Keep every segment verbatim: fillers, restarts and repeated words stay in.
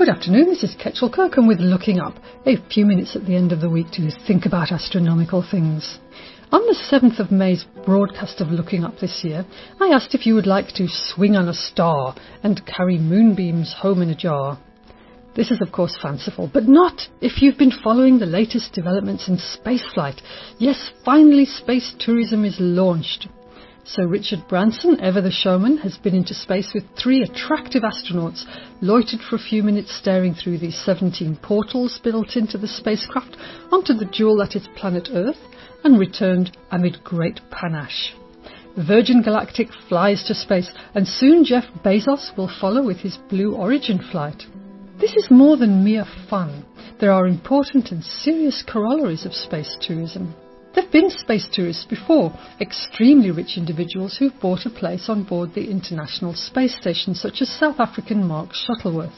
Good afternoon, this is Ketchel Kirkham with Looking Up, a few minutes at the end of the week to think about astronomical things. On the seventh of May's broadcast of Looking Up this year, I asked if you would like to swing on a star and carry moonbeams home in a jar. This is of course fanciful, but not if you've been following the latest developments in spaceflight. Yes, finally space tourism is launched. Sir Richard Branson, ever the showman, has been into space with three attractive astronauts, loitered for a few minutes staring through the seventeen portals built into the spacecraft onto the jewel that is planet Earth, and returned amid great panache. Virgin Galactic flies to space, and soon Jeff Bezos will follow with his Blue Origin flight. This is more than mere fun. There are important and serious corollaries of space tourism. There have been space tourists before, extremely rich individuals who've bought a place on board the International Space Station, such as South African Mark Shuttleworth.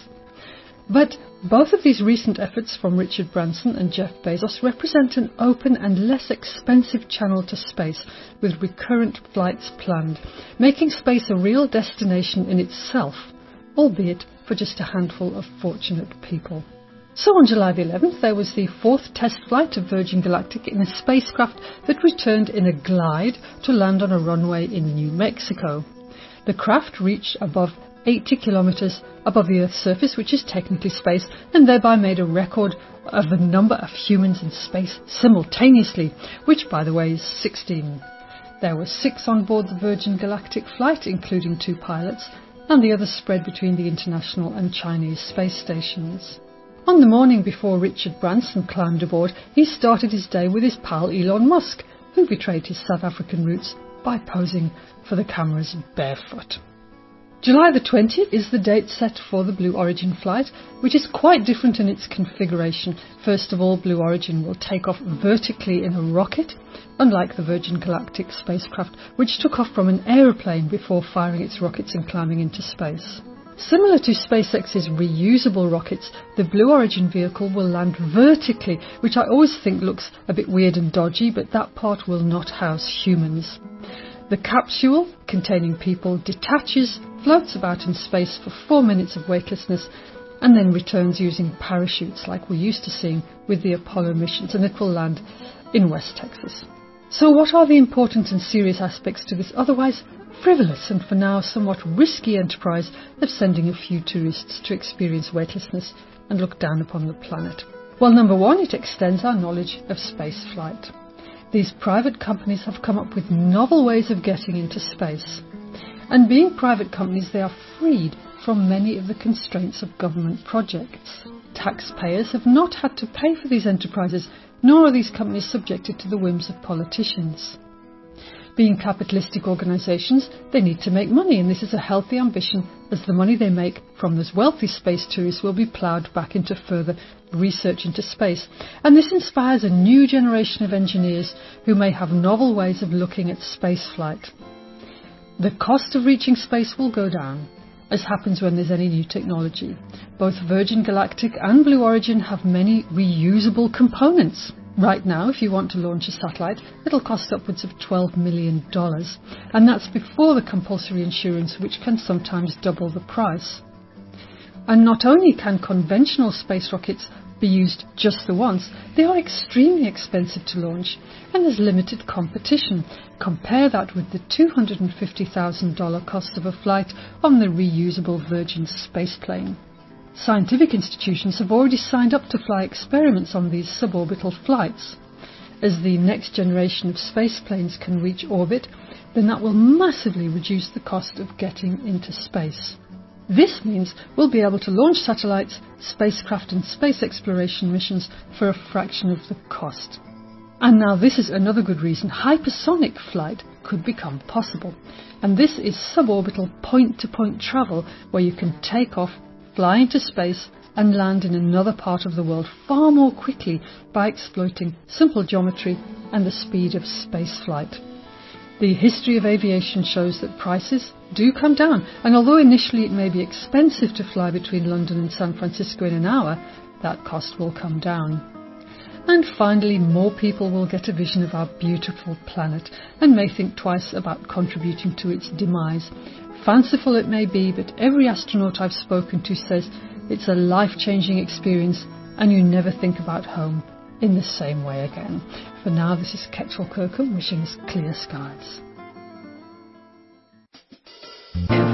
But both of these recent efforts from Richard Branson and Jeff Bezos represent an open and less expensive channel to space, with recurrent flights planned, making space a real destination in itself, albeit for just a handful of fortunate people. So on July the eleventh, there was the fourth test flight of Virgin Galactic in a spacecraft that returned in a glide to land on a runway in New Mexico. The craft reached above eighty kilometres above the Earth's surface, which is technically space, and thereby made a record of the number of humans in space simultaneously, which by the way is sixteen. There were six on board the Virgin Galactic flight, including two pilots, and the others spread between the international and Chinese space stations. On the morning before Richard Branson climbed aboard, he started his day with his pal Elon Musk, who betrayed his South African roots by posing for the cameras barefoot. July the twentieth is the date set for the Blue Origin flight, which is quite different in its configuration. First of all, Blue Origin will take off vertically in a rocket, unlike the Virgin Galactic spacecraft, which took off from an aeroplane before firing its rockets and climbing into space. Similar to SpaceX's reusable rockets, the Blue Origin vehicle will land vertically, which I always think looks a bit weird and dodgy, but that part will not house humans. The capsule, containing people, detaches, floats about in space for four minutes of weightlessness, and then returns using parachutes like we're used to seeing with the Apollo missions, and it will land in West Texas. So what are the important and serious aspects to this otherwise frivolous and for now somewhat risky enterprise of sending a few tourists to experience weightlessness and look down upon the planet? Well, number one, it extends our knowledge of space flight. These private companies have come up with novel ways of getting into space. And being private companies, they are freed from many of the constraints of government projects. Taxpayers have not had to pay for these enterprises, nor are these companies subjected to the whims of politicians. Being capitalistic organisations, they need to make money, and this is a healthy ambition, as the money they make from those wealthy space tourists will be ploughed back into further research into space. And this inspires a new generation of engineers who may have novel ways of looking at space flight. The cost of reaching space will go down, as happens when there's any new technology. Both Virgin Galactic and Blue Origin have many reusable components. Right now, if you want to launch a satellite, it'll cost upwards of twelve million dollars, and that's before the compulsory insurance, which can sometimes double the price. And not only can conventional space rockets be used just the once, they are extremely expensive to launch, and there's limited competition. Compare that with the two hundred fifty thousand dollars cost of a flight on the reusable Virgin spaceplane. Scientific institutions have already signed up to fly experiments on these suborbital flights. As the next generation of space planes can reach orbit, then that will massively reduce the cost of getting into space. This means we'll be able to launch satellites, spacecraft and space exploration missions for a fraction of the cost. And now this is another good reason hypersonic flight could become possible. And this is suborbital point-to-point travel, where you can take off, fly into space and land in another part of the world far more quickly by exploiting simple geometry and the speed of space flight. The history of aviation shows that prices do come down, and although initially it may be expensive to fly between London and San Francisco in an hour, that cost will come down. And finally, more people will get a vision of our beautiful planet and may think twice about contributing to its demise. Fanciful it may be, but every astronaut I've spoken to says It's a life-changing experience and you never think about home in the same way again. For now, this is Ketrel Kirkham wishing us clear skies.